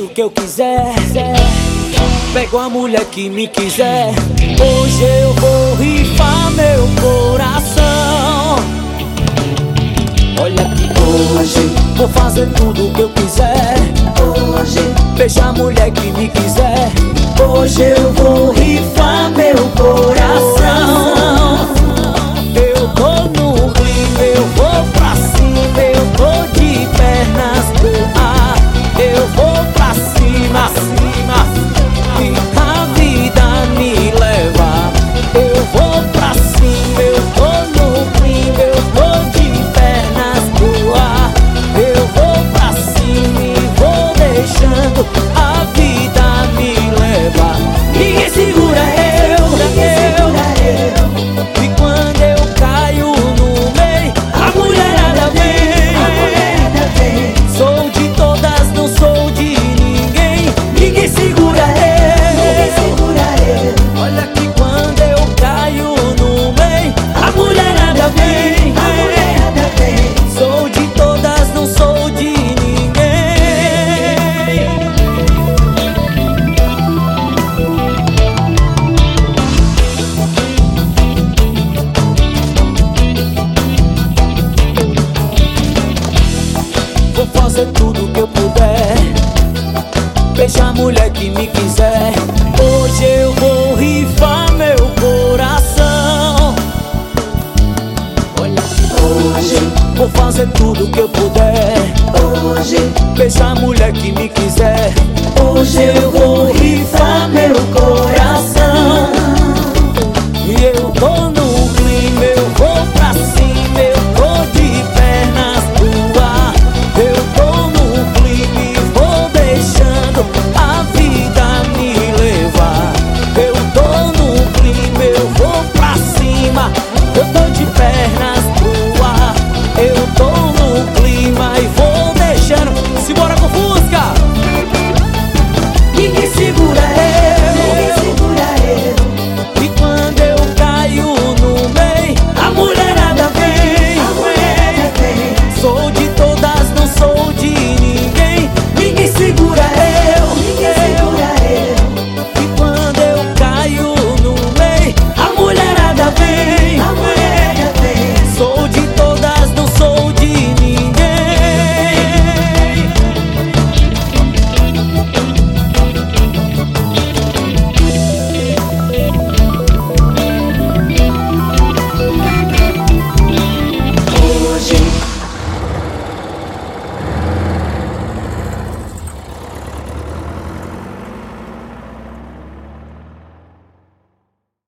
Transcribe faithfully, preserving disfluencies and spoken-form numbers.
tudo que eu quiser. Pego a mulher que me quiser. Hoje eu vou rifar meu coração. Olha que hoje vou fazer tudo que eu quiser. Hoje beijar a mulher que me quiser. Hoje eu vou rifar meu coração. Eu tô no rio, eu vou pra cima, eu tô de pernas pro ar. Eu vou pra cima, cima, e a vida me leva. Eu vou pra cima, eu tô no rio, eu tô de pernas pro ar. Eu vou pra cima e vou deixando a vida me levar. Ninguém segura eu, eu. E quando eu caio no meio, a mulherada vem. Sou de todas, não sou de ninguém. Ninguém segura eu. Olha que quando eu caio no meio, a mulherada vem. Sou de todas, não sou de ninguém. Vou fazer tudo que eu puder. Beijar a mulher que me quiser. Hoje eu vou rifar meu coração. Olha, hoje vou fazer tudo que eu puder. Hoje beijar a mulher que me quiser. Hoje eu vou rifar meu coração.